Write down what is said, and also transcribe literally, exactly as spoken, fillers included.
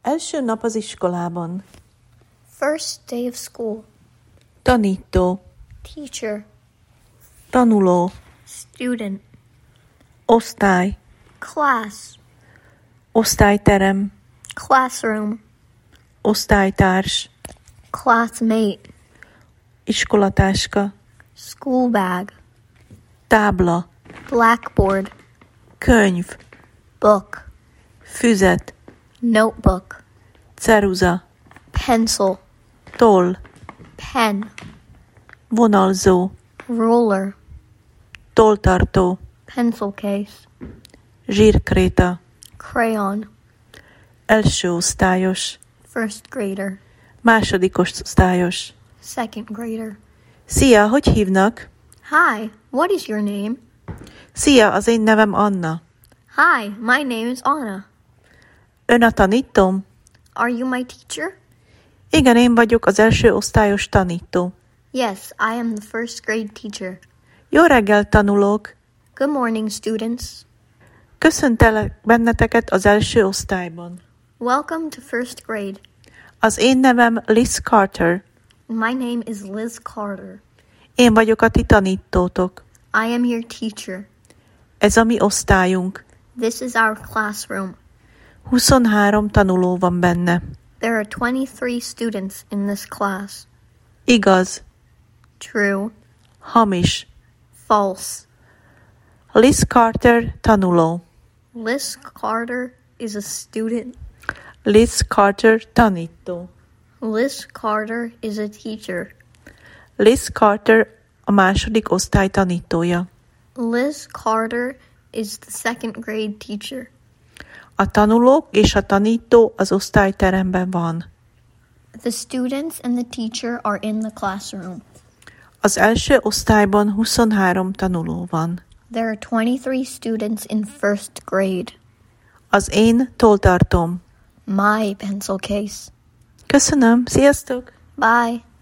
Első nap az iskolában. First day of school. Tanító, Teacher. tanuló, Student. osztály, Class. osztályterem, Classroom. osztálytárs, Classmate. iskolatáska, School bag. tábla, Blackboard. könyv, Book. füzet, Notebook. ceruza, Pencil. toll, Pen. vonalzó, Ruler. tolltartó, Pencil case. zsírkréta, Crayon. első osztályos, First grader. második osztályos. Second grader. Szia, hogy hívnak? Hi, what is your name? Szia, az én nevem Anna. Hi, my name is Anna. Ön a tanítóm? Are you my teacher? Igen, én vagyok az első osztályos tanító. Yes, I am the first grade teacher. Jó reggel, tanulók! Good morning, students. Köszöntelek benneteket az első osztályban. Welcome to first grade. Az én nevem Liz Carter. My name is Liz Carter. Én vagyok a ti tanítótok. I am your teacher. Ez a mi osztályunk. This is our classroom. huszonhárom tanuló van benne. There are twenty-three students in this class. Igaz, True. hamis. False. Liz Carter tanuló. Liz Carter is a student. Liz Carter tanító. Liz Carter is a teacher. Liz Carter a második osztály tanítója. Liz Carter is the second grade teacher. A tanulók és a tanító az osztályteremben van. The students and the teacher are in the classroom. Az első osztályban huszonhárom tanuló van. There are twenty-three students in first grade. Az én tolltartóm. My pencil case. Köszönöm, sziasztok! Bye.